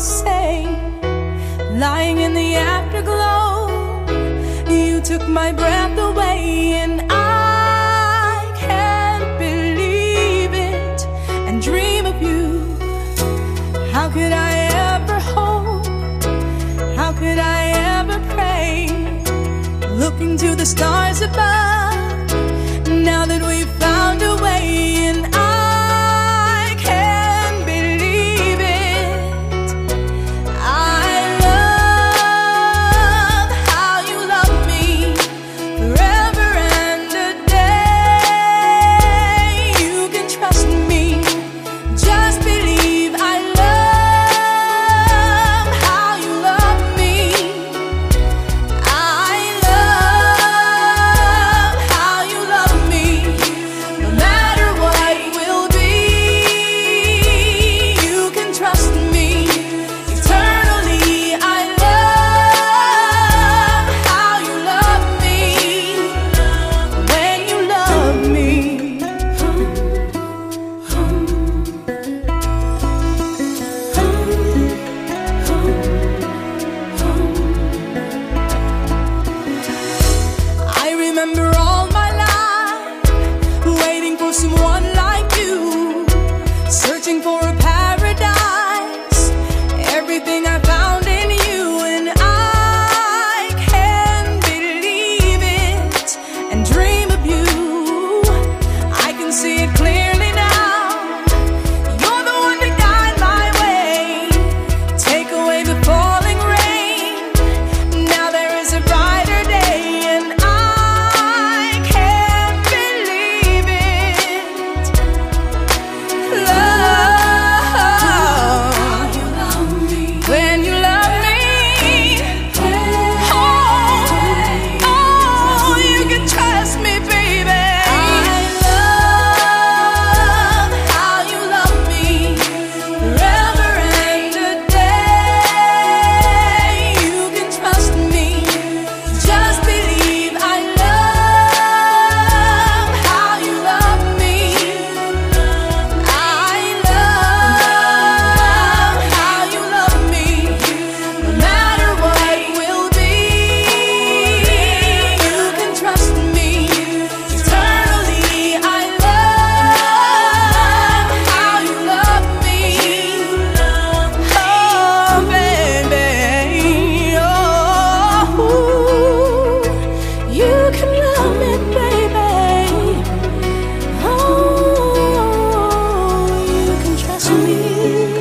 say, lying in the afterglow, you took my breath away, and I can't believe it and dream of you. How could I ever hope? How could I ever pray? Looking to the stars above, now that we've found a way, and I can't believe it. I love how you love me forever and a day. You can trust me, just believe. I love how you love me. I love how you love me. No matter what will be, you can trust me eternally. I love how you love me when you love me. I remember all my life waiting for someone like you, searching for a paradise, everything I found in you, and I can't believe it and dream of you. I can see it clearly now. You're the one to guide my way, take away the falling rain. Now there is a brighter day, and I can't believe it. Love when you love me. Oh, you can trust me, baby. I love how you love me forever and a day. You can trust me, just believe. I love how you love me. I love how you love me. No matter what will be, you can trust me eternally. I love how you love me. Oh, baby, oh, you can love me, baby. Oh, you can trust me.